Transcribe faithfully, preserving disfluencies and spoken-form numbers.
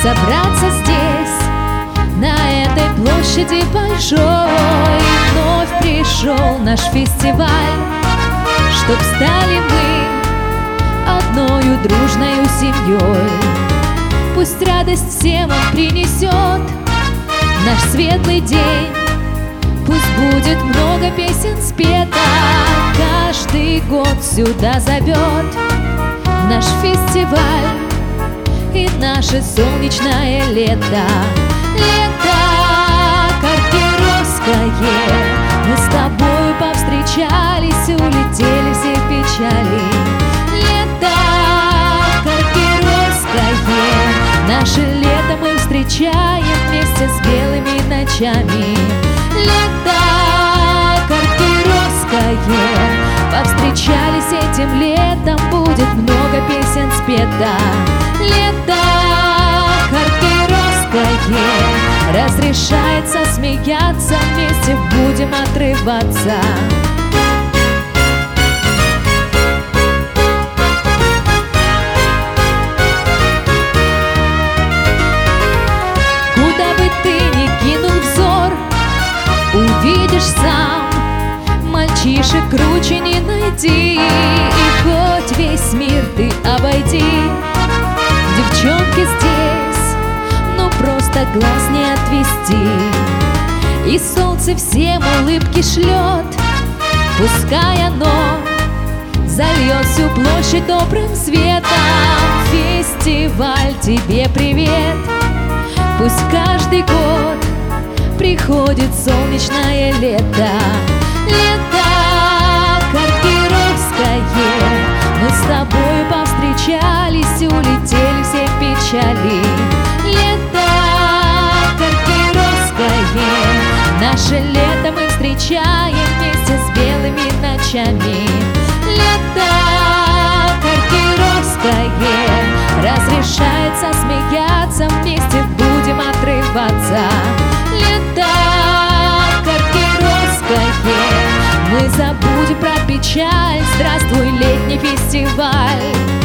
собраться здесь, на этой площади большой. Вновь пришел наш фестиваль, чтоб стали мы одною дружною семьей. Пусть радость всем он принесет наш светлый день, пусть будет много песен спета, каждый год сюда зовет наш фестиваль и наше солнечное лето. Лето Каркеровское, мы с тобою повстречались, улетели все печали. Лето Каркеровское, наше лето мы встречаем вместе с белыми ночами. Лето Каркеровское, повстречались этим летом, будет много песен спета. Лето Каркеровское, разрешается смеяться, вместе будем отрываться. Куда бы ты ни кинул взор, увидишь сам, мальчишек круче не найти. И хоть весь мир ты обойди, девчонки здесь, ну просто глаз не отвести. И солнце всем улыбки шлет, пускай оно зальет всю площадь добрым светом. Фестиваль, тебе привет, пусть каждый год приходит солнечное лето. Лето Каркеровское, мы с тобой повстречались, улетели все печали. Лето Каркеровское, наше лето мы встречаем вместе с белыми ночами. Лето Каркеровское, разрешается смеяться, вместе будем отрываться. Лето Каркеровское, мы забудем про печаль, здравствуй, летний фестиваль.